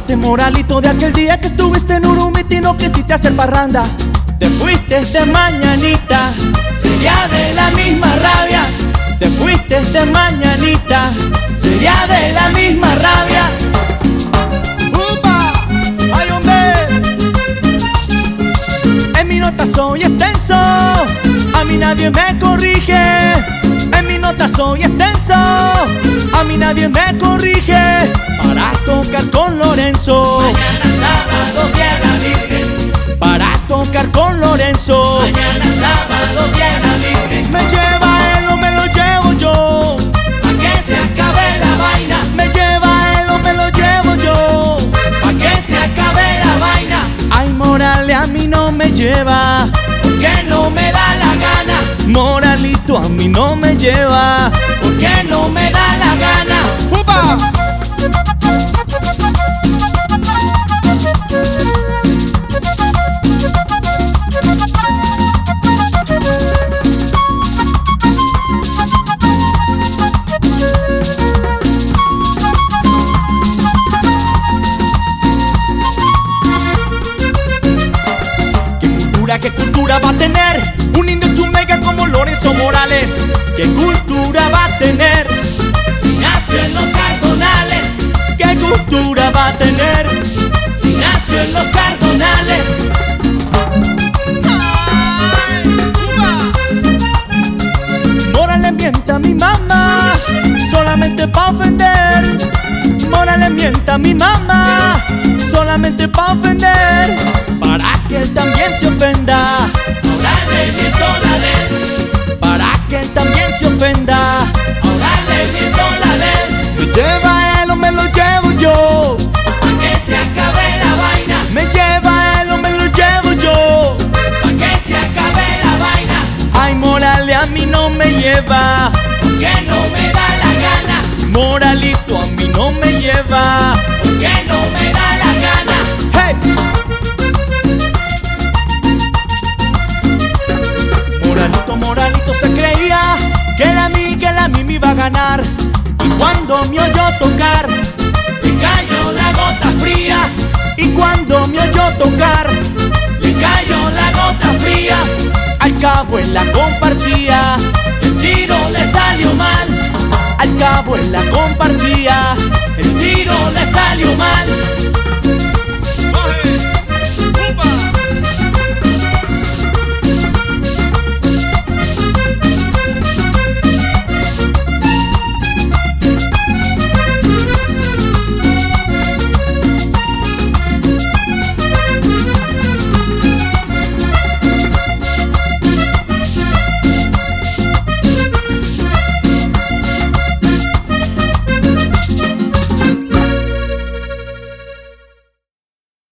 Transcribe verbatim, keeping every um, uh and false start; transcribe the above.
Acuérdate, Moralito, de aquel día que estuviste en Urumiti y no quisiste hacer parranda. Te fuiste de mañanita, sería de la misma rabia. Te fuiste de mañanita, sería de la misma rabia. ¡Upa! ¡Ay, hombre! En mi nota soy extenso, a mí nadie me corrige. En mi nota soy extenso, a mí nadie me corrige. Para tocar con Lorenzo, mañana sábado, día de la Virgen. Para tocar con Lorenzo, mañana sábado, día de la Virgen. Me lleva él o me lo llevo yo, pa' que se acabe la vaina. Me lleva él o me lo llevo yo, pa' que se acabe la vaina. Ay, Morales a mí no me lleva, porque no me da la gana. Moralito a mí no me lleva, porque no me da la gana. ¡Upa! ¿Qué cultura va a tener un indio chumega como Lorenzo Morales? ¿Qué cultura va a tener si nació en los Cardonales? ¿Qué cultura va a tener si nació en los Cardonales? Morales mienta a mi mamá solamente pa' ofender. Morales mienta a mi mamá solamente pa' ofender, para que él también se ofenda. Ahora le miento la de él, para que él también se ofenda. Ahora le miento la de él. Me lleva él o me lo llevo yo, pa' que se acabe la vaina. Me lleva él o me lo llevo yo, pa' que se acabe la vaina. Ay, Morales a mí no me lleva, porque no me da la gana. Moralito a mí no me lleva, porque no me da la gana. ¡Hey! Moralito, Moralito se creía que la mí, que la mí me iba a ganar. Y cuando me oyó tocar, le cayó la gota fría. Y cuando me oyó tocar, le cayó la gota fría. Al cabo él la compartía, el tiro le salió mal. Al cabo él la compartía, el tiro le salió